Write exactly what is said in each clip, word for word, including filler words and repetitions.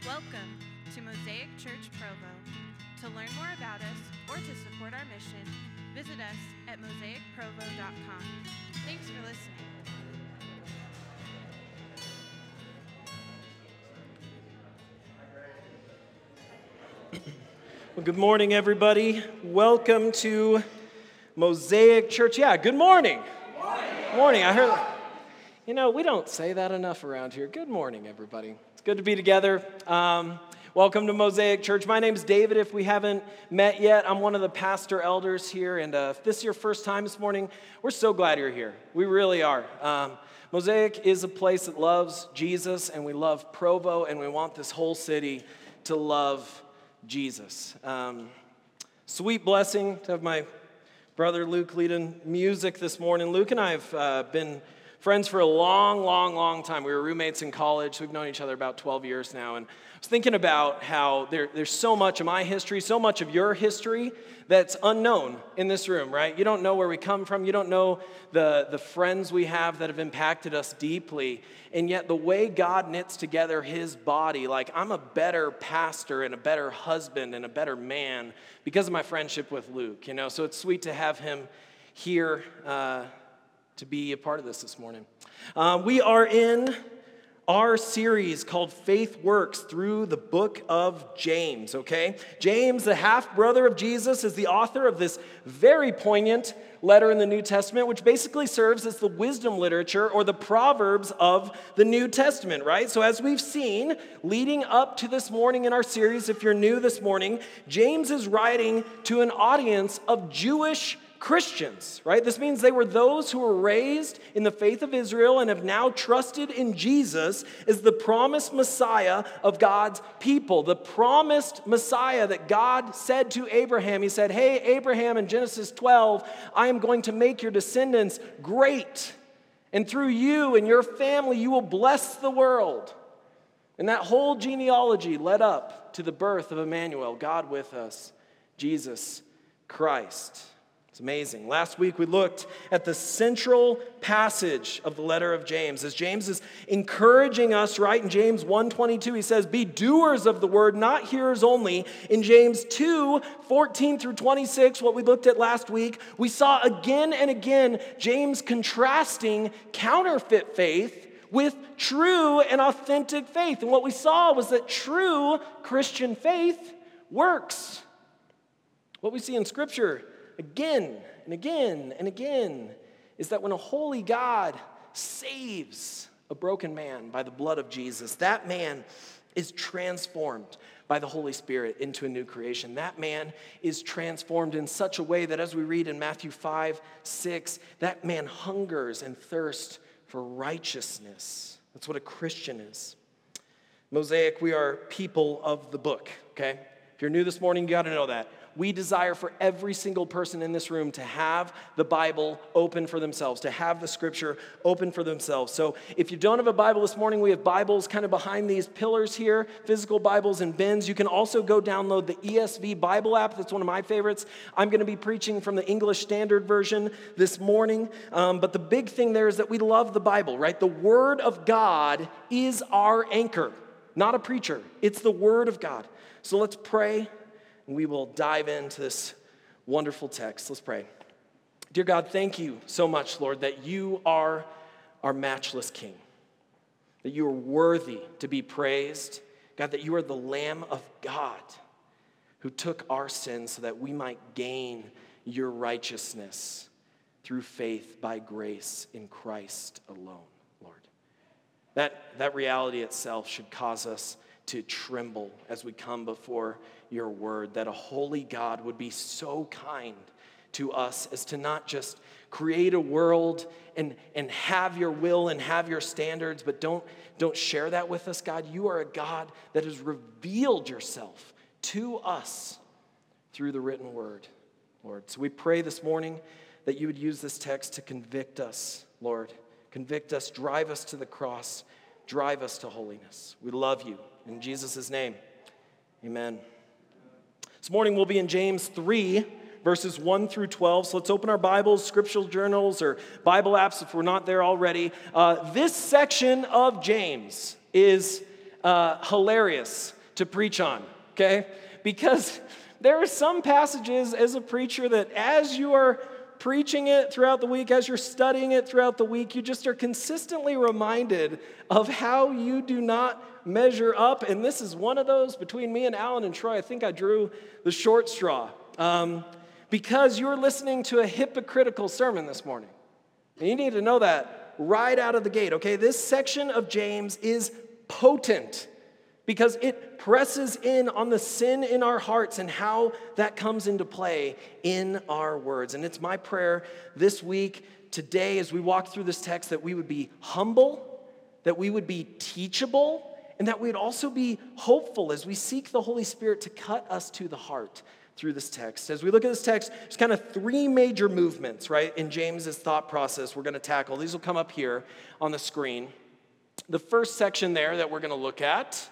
Welcome to Mosaic Church Provo. To learn more about us or to support our mission, visit us at mosaic provo dot com. Thanks for listening. Well, good morning, everybody. Welcome to Mosaic Church. Yeah, good morning. Good morning. Good morning. I heard, you know, we don't say that enough around here. Good morning, everybody. It's good to be together. Um, welcome to Mosaic Church. My name's David. If we haven't met yet, I'm one of the pastor elders here. And uh, if this is your first time this morning, we're so glad you're here. We really are. Um, Mosaic is a place that loves Jesus, and we love Provo, and we want this whole city to love Jesus. Um, sweet blessing to have my brother Luke leading music this morning. Luke and I have uh, been friends for a long, long, long time. We were roommates in college. We've known each other about twelve years now. And I was thinking about how there, there's so much of my history, so much of your history that's unknown in this room, right? You don't know where we come from. You don't know the, the friends we have that have impacted us deeply. And yet the way God knits together his body, like I'm a better pastor and a better husband and a better man because of my friendship with Luke, you know? So it's sweet to have him here uh, to be a part of this this morning. Uh, we are in our series called Faith Works through the book of James, okay? James, the half-brother of Jesus, is the author of this very poignant letter in the New Testament, which basically serves as the wisdom literature or the Proverbs of the New Testament, right? So as we've seen, leading up to this morning in our series, if you're new this morning, James is writing to an audience of Jewish Christians, right? This means they were those who were raised in the faith of Israel and have now trusted in Jesus as the promised Messiah of God's people. The promised Messiah that God said to Abraham. He said, hey, Abraham, in Genesis twelve, I am going to make your descendants great. And through you and your family, you will bless the world. And that whole genealogy led up to the birth of Emmanuel, God with us, Jesus Christ. It's amazing. Last week we looked at the central passage of the letter of James. As James is encouraging us, right, in James one twenty-two, he says, be doers of the word, not hearers only. In James two fourteen through twenty-six, what we looked at last week, we saw again and again James contrasting counterfeit faith with true and authentic faith. And what we saw was that true Christian faith works. What we see in Scripture again and again and again is that when a holy God saves a broken man by the blood of Jesus, that man is transformed by the Holy Spirit into a new creation. That man is transformed in such a way that, as we read in Matthew five, six, that man hungers and thirsts for righteousness. That's what a Christian is. Mosaic, we are people of the book, okay? If you're new this morning, you got to know that. We desire for every single person in this room to have the Bible open for themselves, to have the Scripture open for themselves. So if you don't have a Bible this morning, we have Bibles kind of behind these pillars here, physical Bibles and bins. You can also go download the E S V Bible app. That's one of my favorites. I'm going to be preaching from the English Standard Version this morning. Um, but the big thing there is that we love the Bible, right? The Word of God is our anchor, not a preacher. It's the Word of God. So let's pray. And we will dive into this wonderful text. Let's pray. Dear God, thank you so much, Lord, that you are our matchless King, that you are worthy to be praised. God, that you are the Lamb of God who took our sins so that we might gain your righteousness through faith by grace in Christ alone, Lord. That, that reality itself should cause us to tremble as we come before your word, that a holy God would be so kind to us as to not just create a world and, and have your will and have your standards, but don't, don't share that with us, God. You are a God that has revealed yourself to us through the written word, Lord. So we pray this morning that you would use this text to convict us, Lord. Convict us, drive us to the cross, drive us to holiness. We love you. In Jesus' name, amen. This morning we'll be in James three, verses one through twelve. So let's open our Bibles, scriptural journals, or Bible apps if we're not there already. Uh, this section of James is uh, hilarious to preach on, okay? Because there are some passages as a preacher that as you are preaching it throughout the week, as you're studying it throughout the week, you just are consistently reminded of how you do not measure up. And this is one of those between me and Alan and Troy. I think I drew the short straw um, because you're listening to a hypocritical sermon this morning. And you need to know that right out of the gate, okay? This section of James is potent because it presses in on the sin in our hearts and how that comes into play in our words. And it's my prayer this week, today, as we walk through this text, that we would be humble, that we would be teachable, and that we'd also be hopeful as we seek the Holy Spirit to cut us to the heart through this text. As we look at this text, there's kind of three major movements, right, in James's thought process we're going to tackle. These will come up here on the screen. The first section there that we're going to look at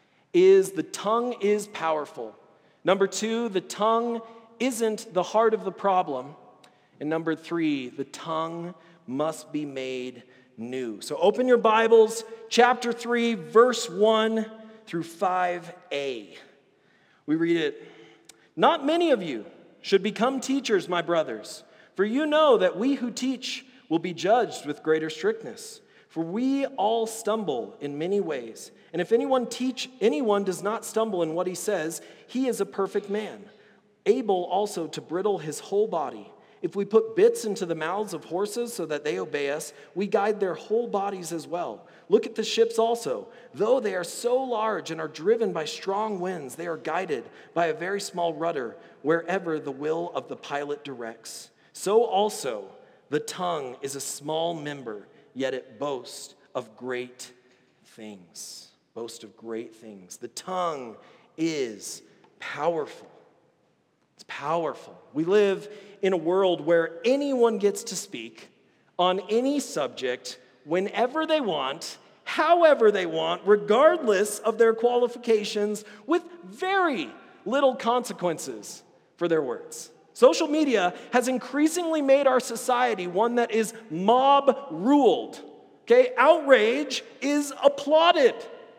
is the tongue is powerful. Number two, the tongue isn't the heart of the problem. And number three, the tongue must be made new. So open your Bibles, chapter three, verse one through five a. We read it. Not many of you should become teachers, my brothers, for you know that we who teach will be judged with greater strictness. For we all stumble in many ways. And if anyone teach anyone does not stumble in what he says, he is a perfect man, able also to bridle his whole body. If we put bits into the mouths of horses so that they obey us, we guide their whole bodies as well. Look at the ships also. Though they are so large and are driven by strong winds, they are guided by a very small rudder wherever the will of the pilot directs. So also the tongue is a small member, yet it boasts of great things. Boast of great things. The tongue is powerful. It's powerful. We live in a world where anyone gets to speak on any subject whenever they want, however they want, regardless of their qualifications, with very little consequences for their words. Social media has increasingly made our society one that is mob-ruled. Okay, outrage is applauded.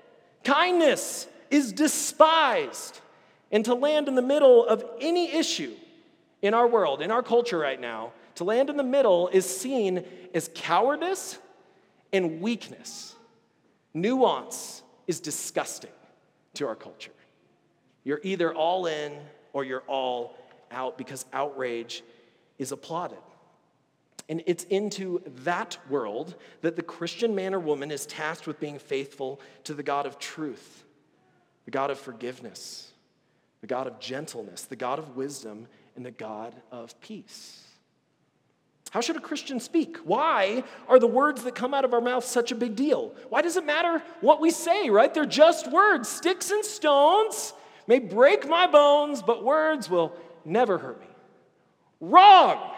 Kindness is despised. And to land in the middle of any issue in our world, in our culture right now, to land in the middle is seen as cowardice and weakness. Nuance is disgusting to our culture. You're either all in or you're all out because outrage is applauded. And it's into that world that the Christian man or woman is tasked with being faithful to the God of truth, the God of forgiveness, the God of gentleness, the God of wisdom, and the God of peace. How should a Christian speak? Why are the words that come out of our mouth such a big deal? Why does it matter what we say, right? They're just words. Sticks and stones may break my bones, but words will never hurt me. Wrong!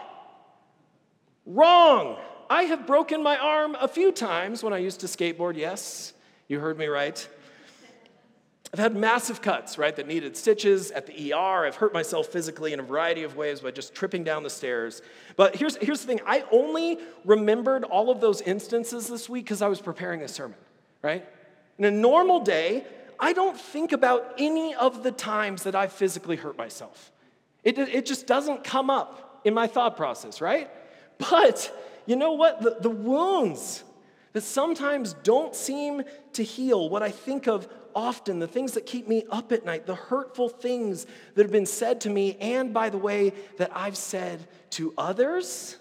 Wrong! I have broken my arm a few times when I used to skateboard, yes, you heard me right. I've had massive cuts, right, that needed stitches at the E R. I've hurt myself physically in a variety of ways by just tripping down the stairs. But here's, here's the thing. I only remembered all of those instances this week because I was preparing a sermon, right? In a normal day, I don't think about any of the times that I physically hurt myself. It, it just doesn't come up in my thought process, right? But you know what? The, the wounds that sometimes don't seem to heal, what I think of often, the things that keep me up at night, the hurtful things that have been said to me, and by the way, that I've said to others,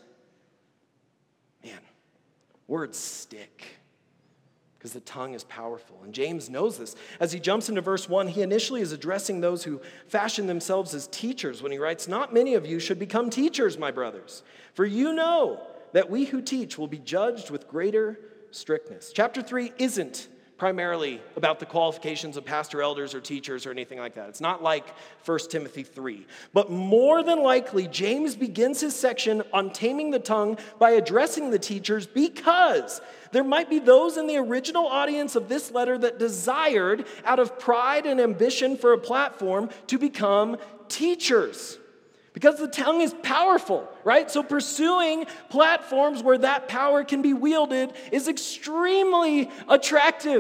man, words stick because the tongue is powerful. And James knows this. As he jumps into verse one, he initially is addressing those who fashion themselves as teachers when he writes, "Not many of you should become teachers, my brothers, for you know that we who teach will be judged with greater strictness." Chapter three isn't primarily about the qualifications of pastor, elders, or teachers, or anything like that. It's not like First Timothy three. But more than likely, James begins his section on taming the tongue by addressing the teachers because there might be those in the original audience of this letter that desired, out of pride and ambition for a platform, to become teachers. Because the tongue is powerful, right? So pursuing platforms where that power can be wielded is extremely attractive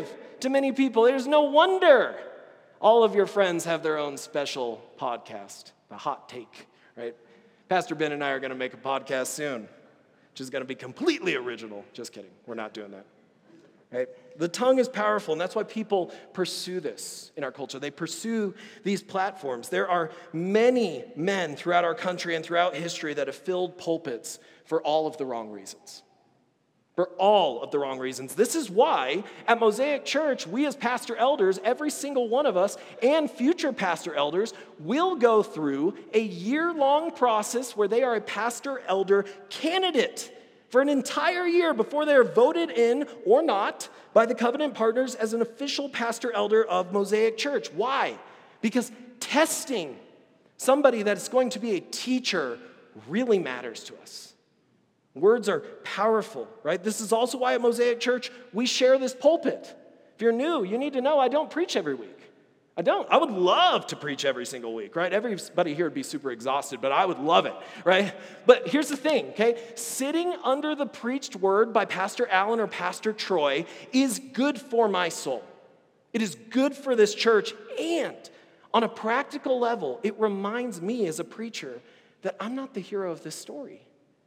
to many people. There's no wonder all of your friends have their own special podcast, the Hot Take, right? Pastor Ben and I are going to make a podcast soon, which is going to be completely original. Just kidding. We're not doing that. Right? The tongue is powerful, and that's why people pursue this in our culture. They pursue these platforms. There are many men throughout our country and throughout history that have filled pulpits for all of the wrong reasons. For all of the wrong reasons. This is why at Mosaic Church, we as pastor elders, every single one of us, and future pastor elders, will go through a year-long process where they are a pastor elder candidate for an entire year before they are voted in or not by the covenant partners as an official pastor elder of Mosaic Church. Why? Because testing somebody that is going to be a teacher really matters to us. Words are powerful, right? This is also why at Mosaic Church we share this pulpit. If you're new, you need to know I don't preach every week. I don't. I would love to preach every single week, right? Everybody here would be super exhausted, but I would love it, right? But here's the thing, okay? Sitting under the preached word by Pastor Allen or Pastor Troy is good for my soul. It is good for this church, and on a practical level, it reminds me as a preacher that I'm not the hero of this story.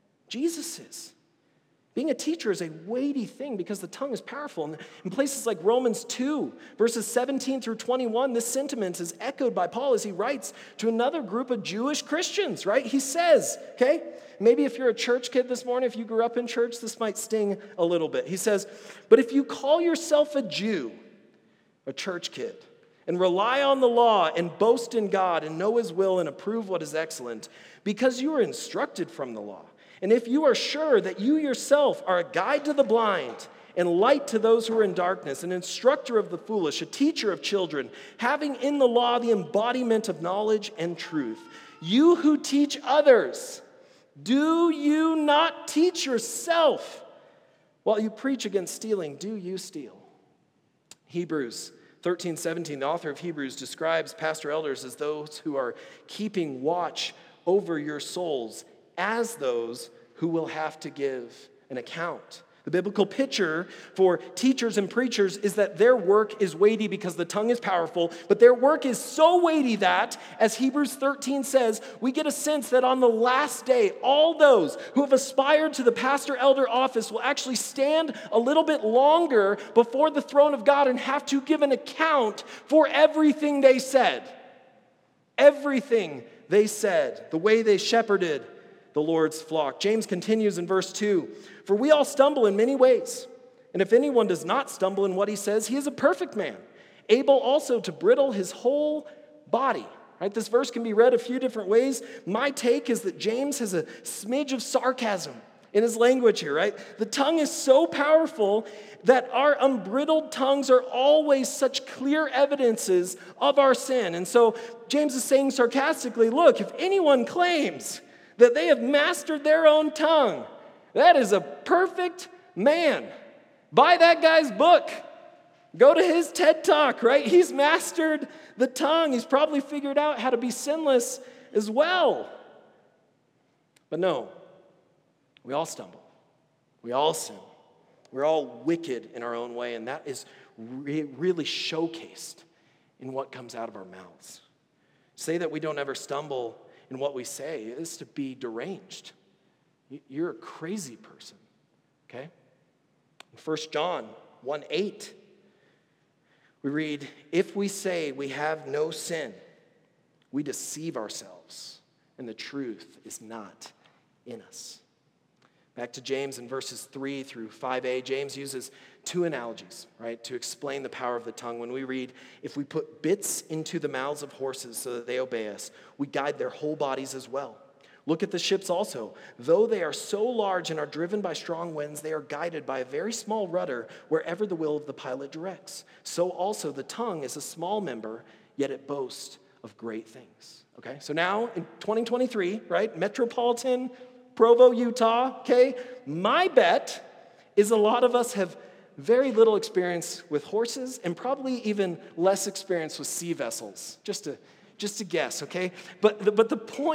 Jesus is. Being a teacher is a weighty thing because the tongue is powerful. And in places like Romans two, verses seventeen through twenty-one, this sentiment is echoed by Paul as he writes to another group of Jewish Christians, right? He says, okay, maybe if you're a church kid this morning, if you grew up in church, this might sting a little bit. He says, but if you call yourself a Jew, a church kid, and rely on the law and boast in God and know his will and approve what is excellent, because you are instructed from the law, and if you are sure that you yourself are a guide to the blind and light to those who are in darkness, an instructor of the foolish, a teacher of children, having in the law the embodiment of knowledge and truth, you who teach others, do you not teach yourself? While you preach against stealing, do you steal? Hebrews thirteen seventeen, the author of Hebrews describes pastor elders as those who are keeping watch over your souls, as those who will have to give an account. The biblical picture for teachers and preachers is that their work is weighty because the tongue is powerful, but their work is so weighty that, as Hebrews thirteen says, we get a sense that on the last day, all those who have aspired to the pastor-elder office will actually stand a little bit longer before the throne of God and have to give an account for everything they said. Everything they said, the way they shepherded the Lord's flock. James continues in verse two, for we all stumble in many ways, and if anyone does not stumble in what he says, he is a perfect man, able also to bridle his whole body. Right? This verse can be read a few different ways. My take is that James has a smidge of sarcasm in his language here, right? The tongue is so powerful that our unbridled tongues are always such clear evidences of our sin. And so James is saying sarcastically, look, if anyone claims that they have mastered their own tongue, that is a perfect man. Buy that guy's book. Go to his TED Talk, right? He's mastered the tongue. He's probably figured out how to be sinless as well. But no, we all stumble. We all sin. We're all wicked in our own way, and that is re- really showcased in what comes out of our mouths. Say that we don't ever stumble in what we say is to be deranged. You're a crazy person, okay? In First John one eight, we read, if we say we have no sin, we deceive ourselves, and the truth is not in us. Back to James in verses three through five a, James uses two analogies, right, to explain the power of the tongue. When we read, if we put bits into the mouths of horses so that they obey us, we guide their whole bodies as well. Look at the ships also. Though they are so large and are driven by strong winds, they are guided by a very small rudder wherever the will of the pilot directs. So also the tongue is a small member, yet it boasts of great things. Okay, so now in twenty twenty-three, right, metropolitan Provo, Utah, okay? My bet is a lot of us have very little experience with horses and probably even less experience with sea vessels, just to, just to guess, okay? But the, but the point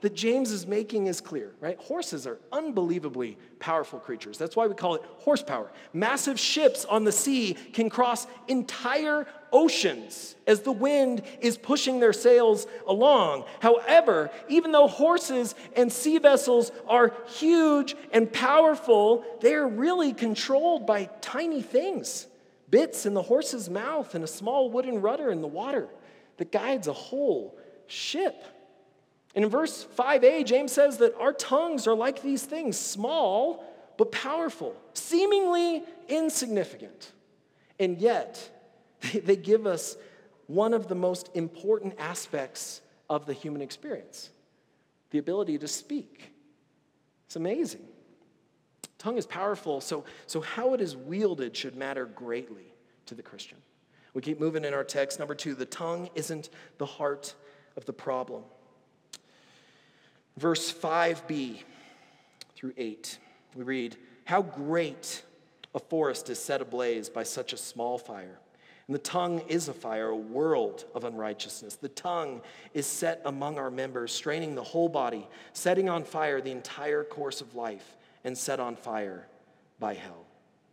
that James is making is clear, right? Horses are unbelievably powerful creatures. That's why we call it horsepower. Massive ships on the sea can cross entire oceans as the wind is pushing their sails along. However, even though horses and sea vessels are huge and powerful, they are really controlled by tiny things. Bits in the horse's mouth and a small wooden rudder in the water that guides a whole ship. And in verse five a, James says that our tongues are like these things, small but powerful, seemingly insignificant. And yet, they give us one of the most important aspects of the human experience, the ability to speak. It's amazing. Tongue is powerful, so, so how it is wielded should matter greatly to the Christian. We keep moving in our text. Number two, the tongue isn't the heart of the problem. Verse five b through eight, we read, "How great a forest is set ablaze by such a small fire. And the tongue is a fire, a world of unrighteousness. The tongue is set among our members, straining the whole body, setting on fire the entire course of life, and set on fire by hell."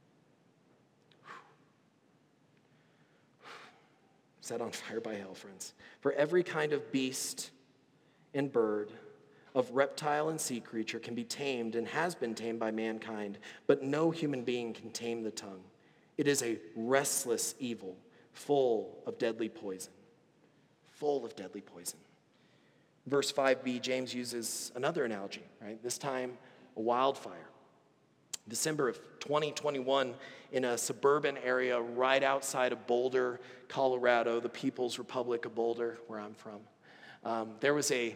Set on fire by hell, friends. "For every kind of beast and bird, of reptile and sea creature can be tamed and has been tamed by mankind, but no human being can tame the tongue. It is a restless evil, full of deadly poison." Full of deadly poison. Verse five b, James uses another analogy, right? This time, a wildfire. December of twenty twenty-one, in a suburban area right outside of Boulder, Colorado, the People's Republic of Boulder, where I'm from, um, there was a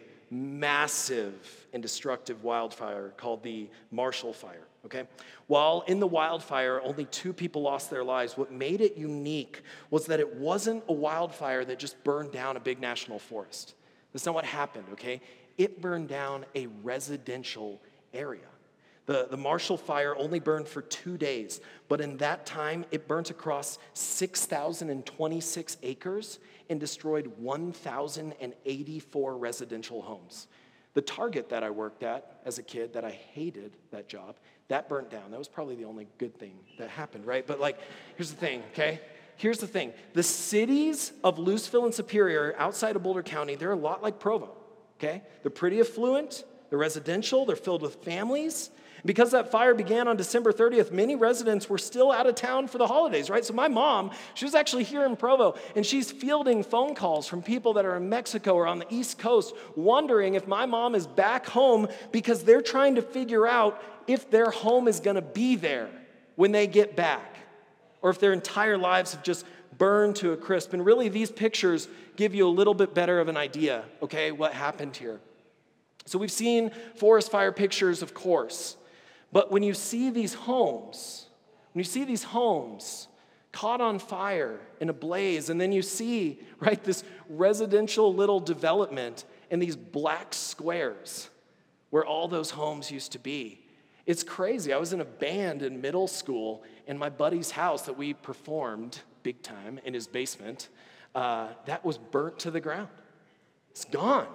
massive and destructive wildfire called the Marshall Fire, okay? While in the wildfire, only two people lost their lives. What made it unique was that it wasn't a wildfire that just burned down a big national forest. That's not what happened, okay? It burned down a residential area. The, the Marshall Fire only burned for two days, but in that time, it burnt across six thousand twenty-six acres and destroyed one thousand eighty-four residential homes. The Target that I worked at as a kid, that I hated that job, that burnt down. That was probably the only good thing that happened, right? But like, here's the thing, okay? Here's the thing. The cities of Louisville and Superior outside of Boulder County, they're a lot like Provo, okay? They're pretty affluent, they're residential, they're filled with families. Because that fire began on December thirtieth, many residents were still out of town for the holidays, right? So my mom, she was actually here in Provo, and she's fielding phone calls from people that are in Mexico or on the East Coast, wondering if my mom is back home because they're trying to figure out if their home is going to be there when they get back, or if their entire lives have just burned to a crisp. And really, these pictures give you a little bit better of an idea, okay, what happened here. So we've seen forest fire pictures, of course. But when you see these homes, when you see these homes caught on fire in a blaze, and then you see, right, this residential little development and these black squares where all those homes used to be, it's crazy. I was in a band in middle school, and my buddy's house that we performed big time in his basement, uh, that was burnt to the ground. It's gone.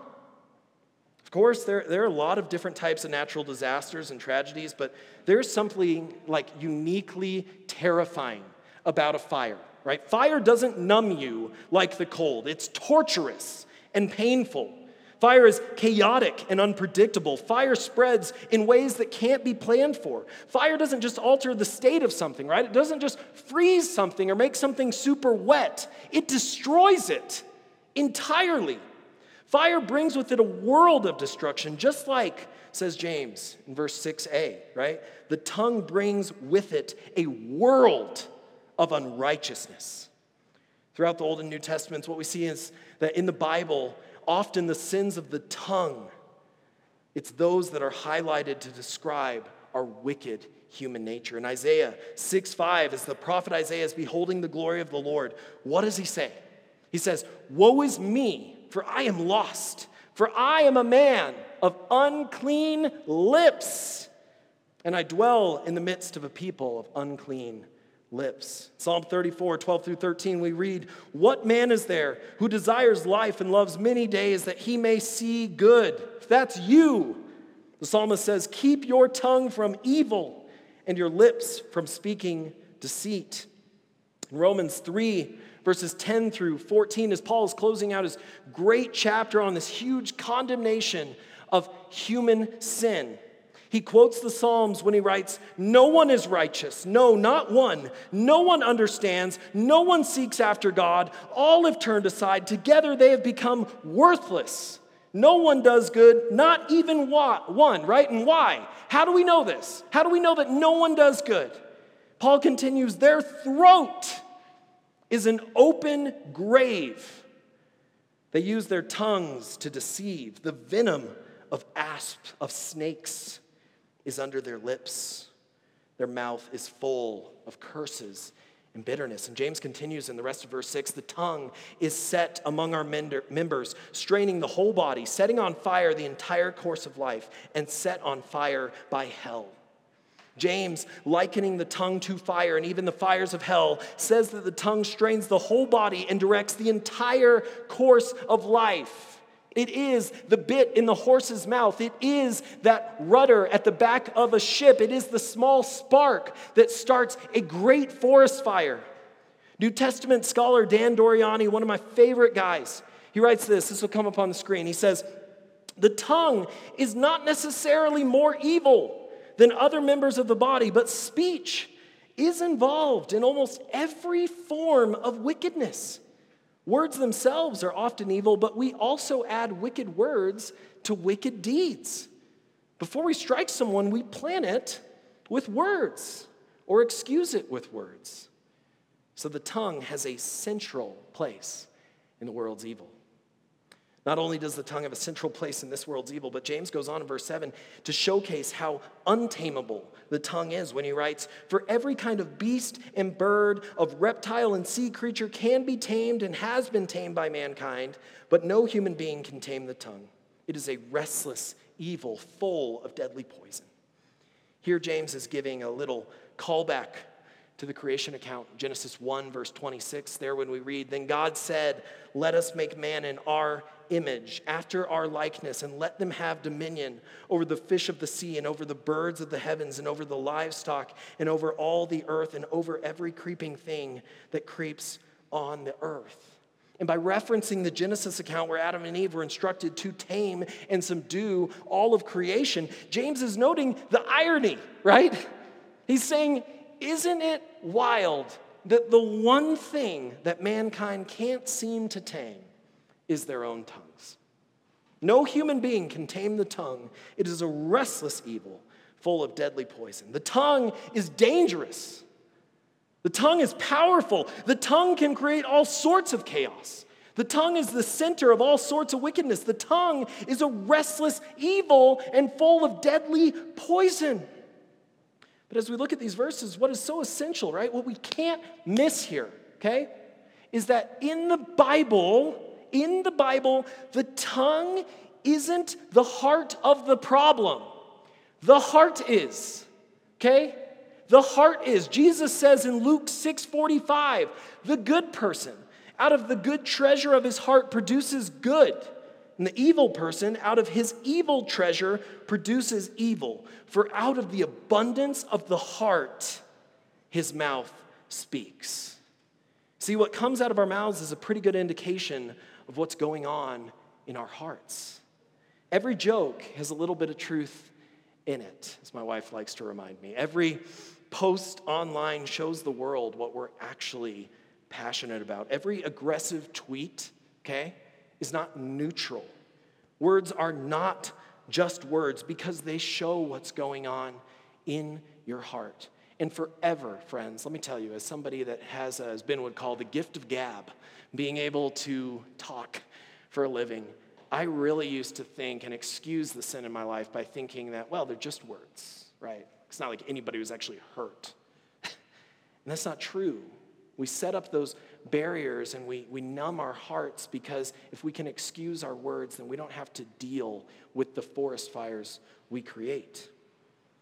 Of course, there, there are a lot of different types of natural disasters and tragedies, but there's something like uniquely terrifying about a fire, right? Fire doesn't numb you like the cold. It's torturous and painful. Fire is chaotic and unpredictable. Fire spreads in ways that can't be planned for. Fire doesn't just alter the state of something, right? It doesn't just freeze something or make something super wet. It destroys it entirely. Fire brings with it a world of destruction, just like, says James in verse six a, right? The tongue brings with it a world of unrighteousness. Throughout the Old and New Testaments, what we see is that in the Bible, often the sins of the tongue, it's those that are highlighted to describe our wicked human nature. In Isaiah six five, as the prophet Isaiah is beholding the glory of the Lord, what does he say? He says, "Woe is me, for I am lost, for I am a man of unclean lips, and I dwell in the midst of a people of unclean lips. Psalm thirty-four, twelve through thirteen, we read, "What man is there who desires life and loves many days that he may see good?" If that's you, the psalmist says, "Keep your tongue from evil and your lips from speaking deceit." In Romans three, verses ten through fourteen, as Paul is closing out his great chapter on this huge condemnation of human sin, he quotes the Psalms when he writes, "No one is righteous, no, not one. No one understands, no one seeks after God. All have turned aside. Together they have become worthless. No one does good, not even one," right? And why? How do we know this? How do we know that no one does good? Paul continues, "Their throat is an open grave. They use their tongues to deceive. The venom of asps, of snakes, is under their lips. Their mouth is full of curses and bitterness." And James continues in the rest of verse six, "The tongue is set among our members, straining the whole body, setting on fire the entire course of life, and set on fire by hell." James, likening the tongue to fire and even the fires of hell, says that the tongue strains the whole body and directs the entire course of life. It is the bit in the horse's mouth. It is that rudder at the back of a ship. It is the small spark that starts a great forest fire. New Testament scholar Dan Doriani, one of my favorite guys, he writes this. This will come up on the screen. He says, "The tongue is not necessarily more evil than other members of the body, but speech is involved in almost every form of wickedness. Words themselves are often evil, but we also add wicked words to wicked deeds. Before we strike someone, we plan it with words or excuse it with words." So the tongue has a central place in the world's evil. Not only does the tongue have a central place in this world's evil, but James goes on in verse seven to showcase how untamable the tongue is when he writes, "For every kind of beast and bird, of reptile and sea creature can be tamed and has been tamed by mankind, but no human being can tame the tongue. It is a restless evil full of deadly poison." Here James is giving a little callback to the creation account, Genesis one, verse twenty-six, there when we read, "Then God said, 'Let us make man in our image, after our likeness, and let them have dominion over the fish of the sea, and over the birds of the heavens, and over the livestock, and over all the earth, and over every creeping thing that creeps on the earth.'" And by referencing the Genesis account where Adam and Eve were instructed to tame and subdue all of creation, James is noting the irony, right? He's saying, isn't it wild that the one thing that mankind can't seem to tame is their own tongues? No human being can tame the tongue. It is a restless evil full of deadly poison. The tongue is dangerous. The tongue is powerful. The tongue can create all sorts of chaos. The tongue is the center of all sorts of wickedness. The tongue is a restless evil and full of deadly poison. But as we look at these verses, what is so essential, right? What we can't miss here, okay, is that in the Bible, in the Bible, the tongue isn't the heart of the problem. The heart is, okay? The heart is. Jesus says in Luke six forty-five, "The good person out of the good treasure of his heart produces good. And the evil person out of his evil treasure produces evil. For out of the abundance of the heart, his mouth speaks." See, what comes out of our mouths is a pretty good indication of what's going on in our hearts. Every joke has a little bit of truth in it, as my wife likes to remind me. Every post online shows the world what we're actually passionate about. Every aggressive tweet, okay, is not neutral. Words are not just words because they show what's going on in your heart. And forever, friends, let me tell you, as somebody that has, uh, as Ben would call, the gift of gab, being able to talk for a living, I really used to think and excuse the sin in my life by thinking that, well, they're just words, right? It's not like anybody was actually hurt. And that's not true. We set up those barriers and we, we numb our hearts because if we can excuse our words, then we don't have to deal with the forest fires we create.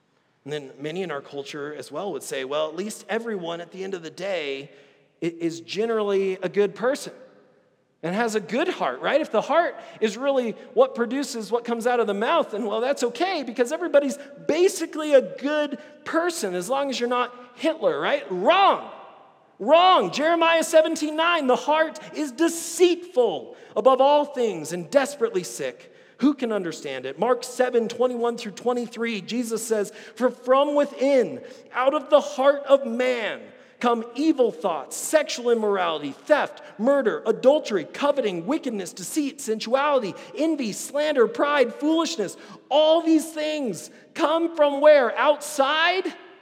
And then many in our culture as well would say, well, at least everyone at the end of the day is generally a good person and has a good heart, right? If the heart is really what produces what comes out of the mouth, then well, that's okay because everybody's basically a good person as long as you're not Hitler, right? Wrong. Wrong. Jeremiah seventeen nine, the heart is deceitful above all things and desperately sick. Who can understand it? Mark seven twenty-one through twenty-three, Jesus says, for from within, out of the heart of man, come evil thoughts, sexual immorality, theft, murder, adultery, coveting, wickedness, deceit, sensuality, envy, slander, pride, foolishness. All these things come from where? Outside?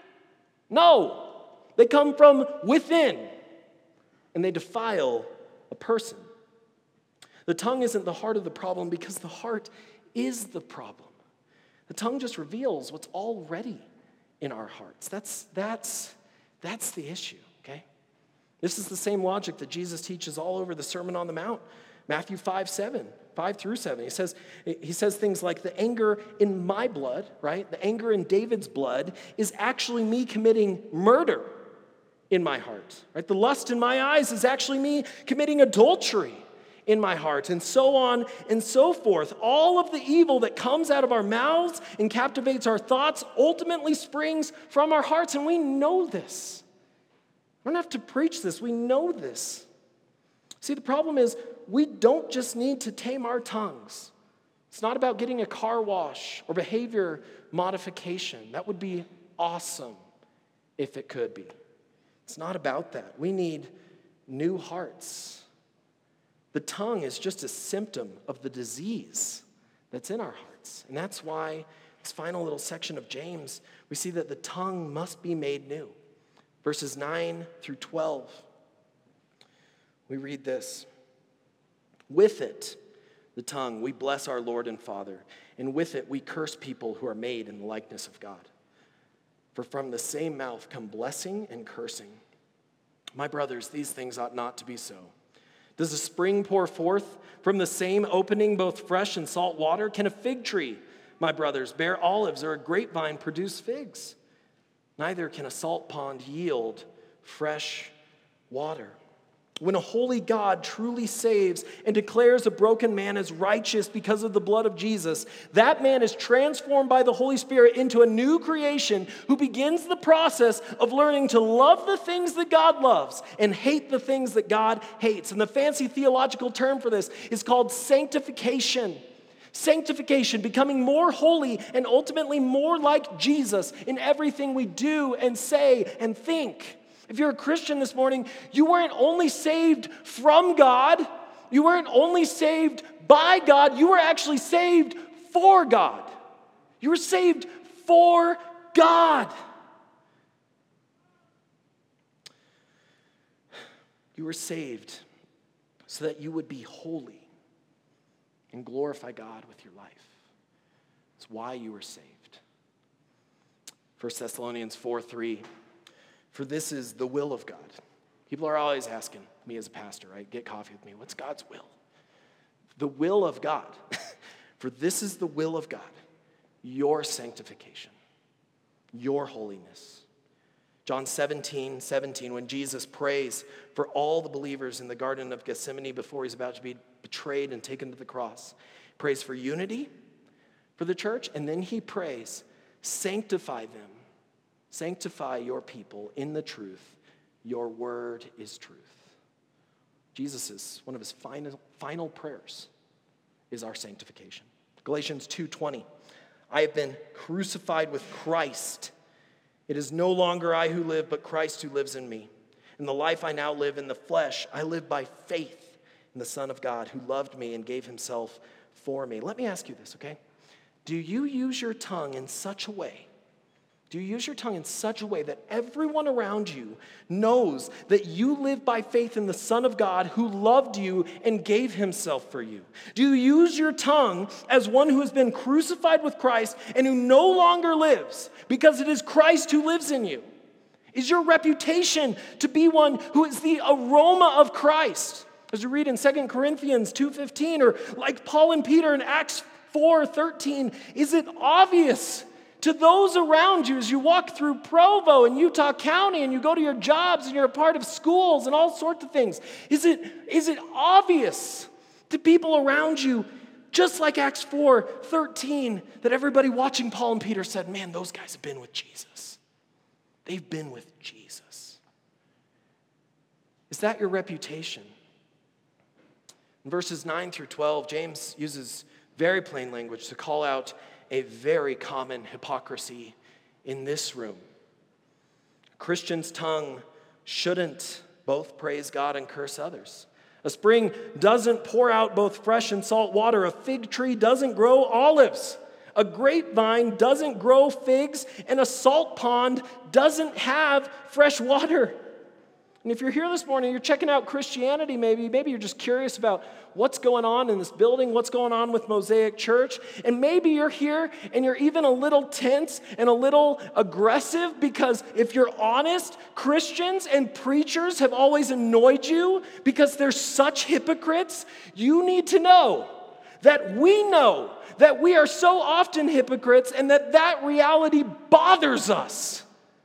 No. They come from within, and they defile a person. The tongue isn't the heart of the problem because the heart is the problem. The tongue just reveals what's already in our hearts. That's, that's, that's the issue, okay? This is the same logic that Jesus teaches all over the Sermon on the Mount. Matthew five seven, five through seven. He says, he says things like, the anger in my blood, right? The anger in David's blood is actually me committing murder in my heart, right? The lust in my eyes is actually me committing adultery in my heart, and so on and so forth. All of the evil that comes out of our mouths and captivates our thoughts ultimately springs from our hearts, and we know this. We don't have to preach this. We know this. See, the problem is we don't just need to tame our tongues. It's not about getting a car wash or behavior modification. That would be awesome if it could be. It's not about that. We need new hearts. The tongue is just a symptom of the disease that's in our hearts. And that's why this final little section of James, we see that the tongue must be made new. Verses nine through twelve, we read this. With it, the tongue, we bless our Lord and Father, and with it we curse people who are made in the likeness of God. For from the same mouth come blessing and cursing. My brothers, these things ought not to be so. Does a spring pour forth from the same opening both fresh and salt water? Can a fig tree, my brothers, bear olives, or a grapevine produce figs? Neither can a salt pond yield fresh water. When a holy God truly saves and declares a broken man as righteous because of the blood of Jesus, that man is transformed by the Holy Spirit into a new creation who begins the process of learning to love the things that God loves and hate the things that God hates. And the fancy theological term for this is called sanctification. Sanctification, becoming more holy and ultimately more like Jesus in everything we do and say and think. If you're a Christian this morning, you weren't only saved from God, you weren't only saved by God, you were actually saved for God. You were saved for God. You were saved so that you would be holy and glorify God with your life. That's why you were saved. First Thessalonians four three. For this is the will of God. People are always asking me as a pastor, right? Get coffee with me. What's God's will? The will of God. For this is the will of God. Your sanctification. Your holiness. John seventeen, seventeen, when Jesus prays for all the believers in the Garden of Gethsemane before he's about to be betrayed and taken to the cross, he prays for unity for the church, and then he prays, sanctify them. Sanctify your people in the truth. Your word is truth. Jesus' one of his final, final prayers is our sanctification. Galatians two twenty. I have been crucified with Christ. It is no longer I who live, but Christ who lives in me. In the life I now live in the flesh, I live by faith in the Son of God who loved me and gave himself for me. Let me ask you this, okay? Do you use your tongue in such a way Do you use your tongue in such a way that everyone around you knows that you live by faith in the Son of God who loved you and gave himself for you? Do you use your tongue as one who has been crucified with Christ and who no longer lives because it is Christ who lives in you? Is your reputation to be one who is the aroma of Christ? As we read in Second Corinthians two fifteen, or like Paul and Peter in Acts four thirteen, is it obvious to those around you as you walk through Provo and Utah County and you go to your jobs and you're a part of schools and all sorts of things? Is it, is it obvious to people around you, just like Acts four thirteen, that everybody watching Paul and Peter said, man, those guys have been with Jesus. They've been with Jesus. Is that your reputation? In verses nine through twelve, James uses very plain language to call out a very common hypocrisy in this room. A Christian's tongue shouldn't both praise God and curse others. A spring doesn't pour out both fresh and salt water. A fig tree doesn't grow olives. A grapevine doesn't grow figs. And a salt pond doesn't have fresh water. And if you're here this morning, you're checking out Christianity maybe, maybe you're just curious about what's going on in this building, what's going on with Mosaic Church, and maybe you're here and you're even a little tense and a little aggressive because if you're honest, Christians and preachers have always annoyed you because they're such hypocrites. You need to know that we know that we are so often hypocrites and that that reality bothers us.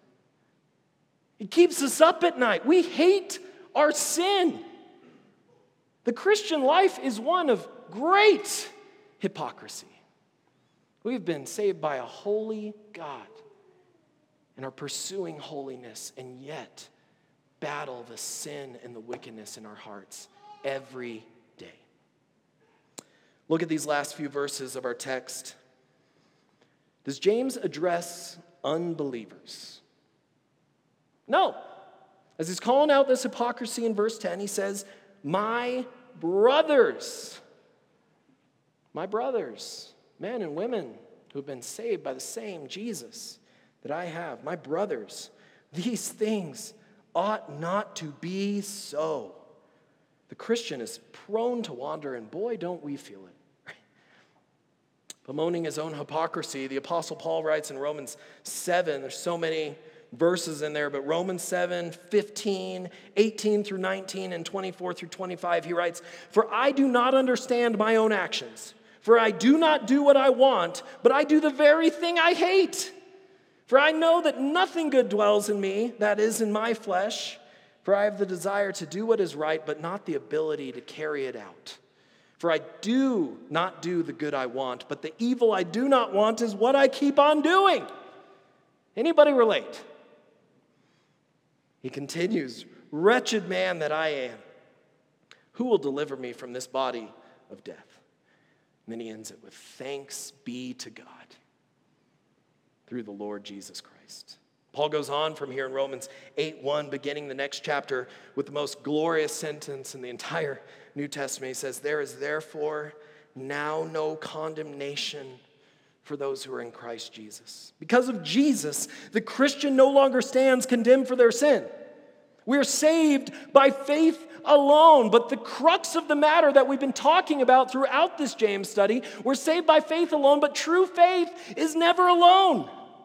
It keeps us up at night. We hate our sin. The Christian life is one of great hypocrisy. We've been saved by a holy God and are pursuing holiness and yet battle the sin and the wickedness in our hearts every day. Look at these last few verses of our text. Does James address unbelievers? No. As he's calling out this hypocrisy in verse ten, he says, my brothers, my brothers, men and women who have been saved by the same Jesus that I have, my brothers, these things ought not to be so. The Christian is prone to wander, and boy, don't we feel it. Bemoaning his own hypocrisy, the Apostle Paul writes in Romans seven, there's so many verses in there, but Romans seven, fifteen, eighteen through nineteen, and twenty-four through twenty-five, he writes, for I do not understand my own actions, for I do not do what I want, but I do the very thing I hate. For I know that nothing good dwells in me, that is, in my flesh, for I have the desire to do what is right, but not the ability to carry it out. For I do not do the good I want, but the evil I do not want is what I keep on doing. Anybody relate? He continues, wretched man that I am, who will deliver me from this body of death? And then he ends it with, thanks be to God through the Lord Jesus Christ. Paul goes on from here in Romans eight one, beginning the next chapter with the most glorious sentence in the entire New Testament. He says, there is therefore now no condemnation for those who are in Christ Jesus. Because of Jesus, the Christian no longer stands condemned for their sin. We are saved by faith alone. But the crux of the matter that we've been talking about throughout this James study, we're saved by faith alone, but true faith is never alone.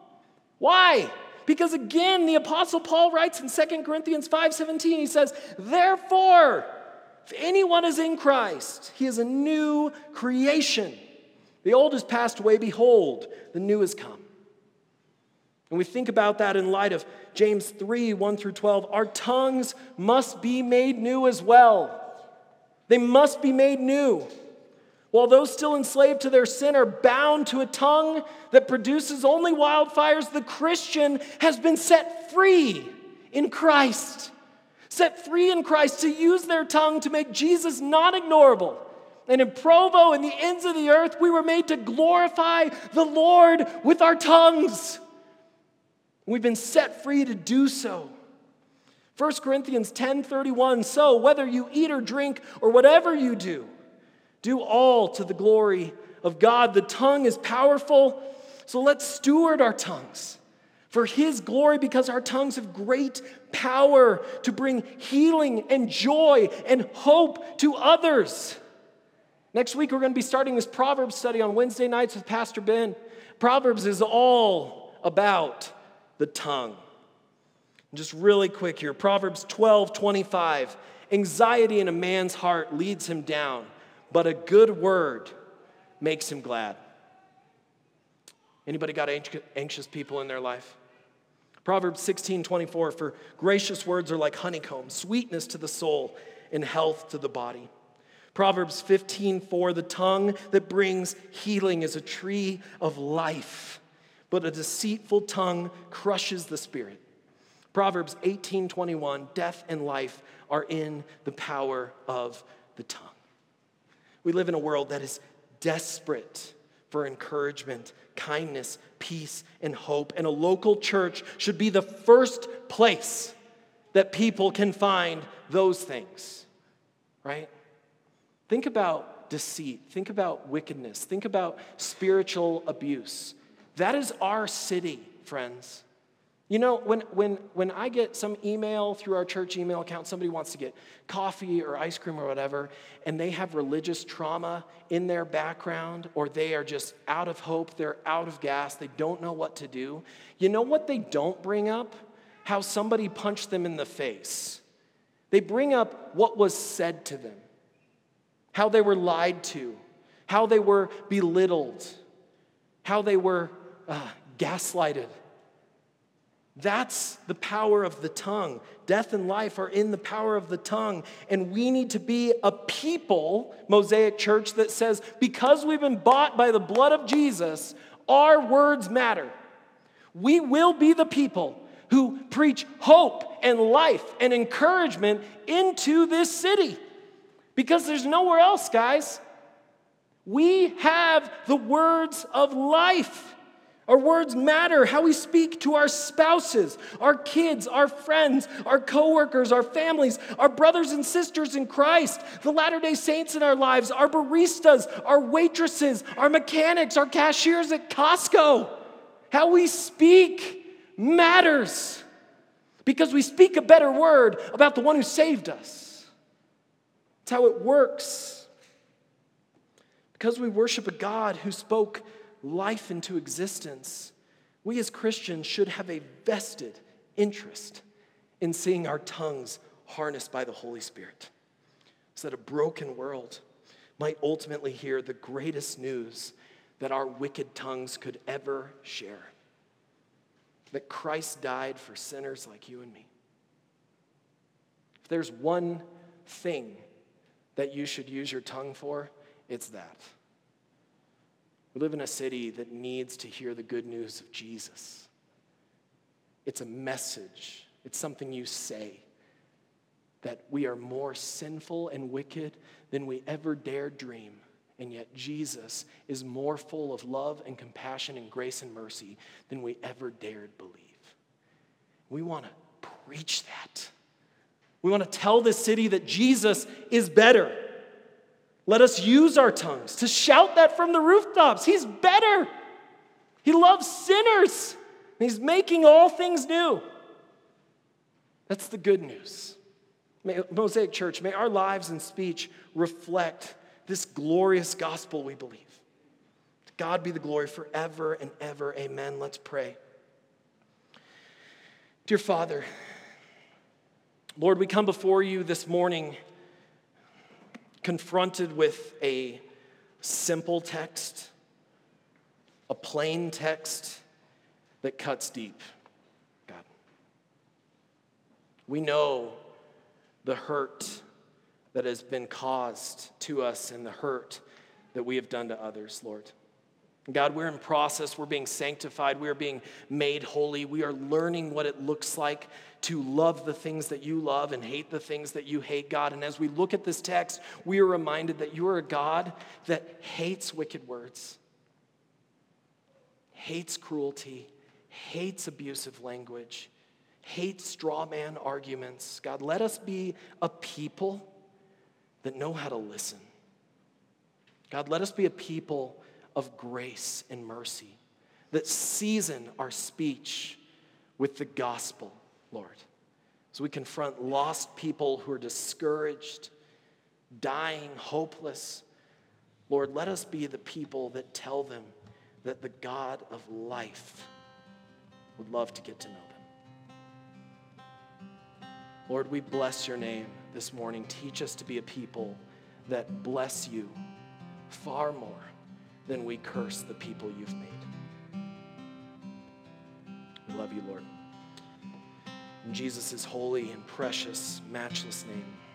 Why? Because again, the Apostle Paul writes in Second Corinthians five seventeen, he says, therefore, if anyone is in Christ, he is a new creation. The old has passed away, behold, the new has come. And we think about that in light of James three, one through twelve. Our tongues must be made new as well. They must be made new. While those still enslaved to their sin are bound to a tongue that produces only wildfires, the Christian has been set free in Christ. Set free in Christ to use their tongue to make Jesus not ignorable. And in Provo and the ends of the earth, we were made to glorify the Lord with our tongues. We've been set free to do so. First Corinthians ten thirty-one, so whether you eat or drink or whatever you do, do all to the glory of God. The tongue is powerful, so let's steward our tongues for His glory, because our tongues have great power to bring healing and joy and hope to others. Next week, we're going to be starting this Proverbs study on Wednesday nights with Pastor Ben. Proverbs is all about the tongue. Just really quick here, Proverbs twelve twenty-five. Anxiety in a man's heart leads him down, but a good word makes him glad. Anybody got anxious people in their life? Proverbs sixteen twenty-four, for gracious words are like honeycomb, sweetness to the soul and health to the body. Proverbs fifteen four, the tongue that brings healing is a tree of life, but a deceitful tongue crushes the spirit. Proverbs eighteen twenty-one, death and life are in the power of the tongue. We live in a world that is desperate for encouragement, kindness, peace, and hope. And a local church should be the first place that people can find those things, right? Think about deceit. Think about wickedness. Think about spiritual abuse. That is our city, friends. You know, when, when, when I get some email through our church email account, somebody wants to get coffee or ice cream or whatever, and they have religious trauma in their background, or they are just out of hope, they're out of gas, they don't know what to do. You know what they don't bring up? How somebody punched them in the face. They bring up what was said to them, how they were lied to, how they were belittled, how they were uh, gaslighted. That's the power of the tongue. Death and life are in the power of the tongue. And we need to be a people, Mosaic Church, that says, because we've been bought by the blood of Jesus, our words matter. We will be the people who preach hope and life and encouragement into this city. Because there's nowhere else, guys. We have the words of life. Our words matter. How we speak to our spouses, our kids, our friends, our coworkers, our families, our brothers and sisters in Christ, the Latter-day Saints in our lives, our baristas, our waitresses, our mechanics, our cashiers at Costco. How we speak matters because we speak a better word about the one who saved us. That's how it works. Because we worship a God who spoke life into existence, we as Christians should have a vested interest in seeing our tongues harnessed by the Holy Spirit, so that a broken world might ultimately hear the greatest news that our wicked tongues could ever share, that Christ died for sinners like you and me. If there's one thing that you should use your tongue for, it's that. We live in a city that needs to hear the good news of Jesus. It's a message. It's something you say, that we are more sinful and wicked than we ever dared dream, and yet Jesus is more full of love and compassion and grace and mercy than we ever dared believe. We want to preach that. We want to tell this city that Jesus is better. Let us use our tongues to shout that from the rooftops. He's better. He loves sinners. He's making all things new. That's the good news. May, Mosaic Church, may our lives and speech reflect this glorious gospel we believe. To God be the glory forever and ever. Amen. Let's pray. Dear Father, Lord, we come before you this morning confronted with a simple text, a plain text that cuts deep, God. We know the hurt that has been caused to us and the hurt that we have done to others, Lord. God, we're in process. We're being sanctified. We are being made holy. We are learning what it looks like to love the things that you love and hate the things that you hate, God. And as we look at this text, we are reminded that you are a God that hates wicked words, hates cruelty, hates abusive language, hates straw man arguments. God, let us be a people that know how to listen. God, let us be a people of grace and mercy that season our speech with the gospel, Lord. As we confront lost people who are discouraged, dying, hopeless, Lord, let us be the people that tell them that the God of life would love to get to know them. Lord, we bless your name this morning. Teach us to be a people that bless you far more than we curse the people you've made. love you, Lord. In Jesus' holy and precious, matchless name.